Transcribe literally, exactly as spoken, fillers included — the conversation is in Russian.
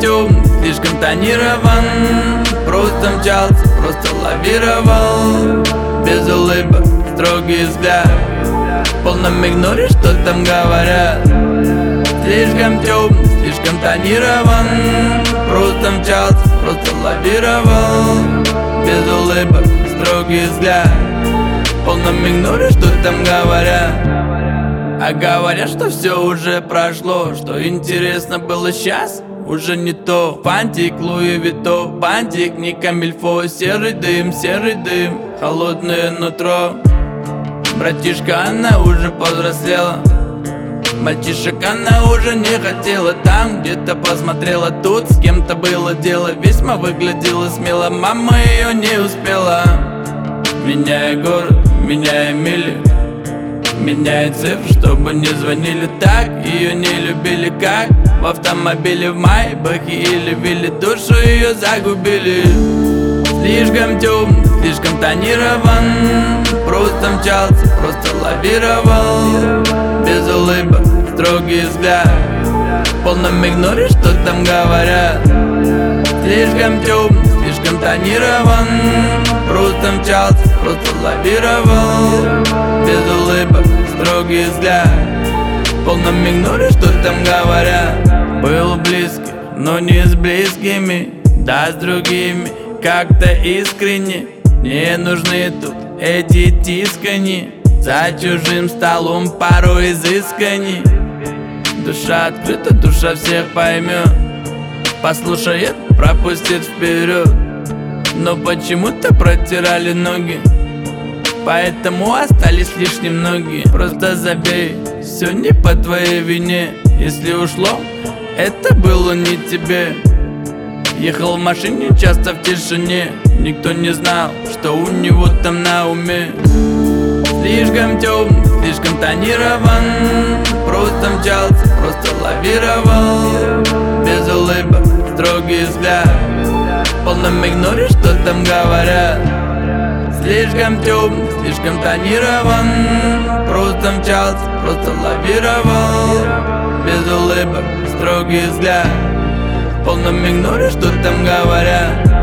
темный, слишком тонирован. Просто мчался, просто лавировал. Без улыбок, строгий взгляд, в полном игноре, что там говорят. Слишком темный, слишком тонирован. Просто мчался, просто лавировал. Без улыбок, строгий взгляд, в полном игноре, что там говорят. А говорят, что все уже прошло, что интересно было сейчас уже не то. Фантик, Луи Вито, бантик, не камильфо. Серый дым, серый дым, холодное нутро. Братишка, она уже повзрослела. Мальчишек она уже не хотела. Там где-то посмотрела, тут с кем-то было дело. Весьма выглядела смело, мама ее не успела. Меняя город, меняя мили, меняя цифры, чтобы не звонили. Так ее не любили, как в автомобиле в Майбахе или Вилли. Душу ее загубили. Слишком темный, слишком тонирован. Просто мчался, просто лавировал. Без улыбок, строгий взгляд, в полном игноре, что там говорят. Слишком темный, слишком тонирован. Просто мчался, просто лавировал. Без улыбок, строгий взгляд, в полном игноре, что там говорят. Был близкий, но не с близкими, да с другими, как-то искренне. Не нужны тут эти тискани, за чужим столом порой изысканней. Душа открыта, душа всех поймет, послушает, пропустит вперед. Но почему-то протирали ноги, поэтому остались лишь немногие. Просто забей, все не по твоей вине. Если ушло, это было не тебе. Ехал в машине часто в тишине, никто не знал, что у него там на уме. Слишком темный, слишком тонирован. Просто мчался, просто лавировал. Без улыбок, строгий взгляд, в полном игноре, что там говорят. Слишком темный, слишком тонирован. Просто мчался, просто лавировал. Без улыбок, строгий взгляд, в полном игноре, что там говорят.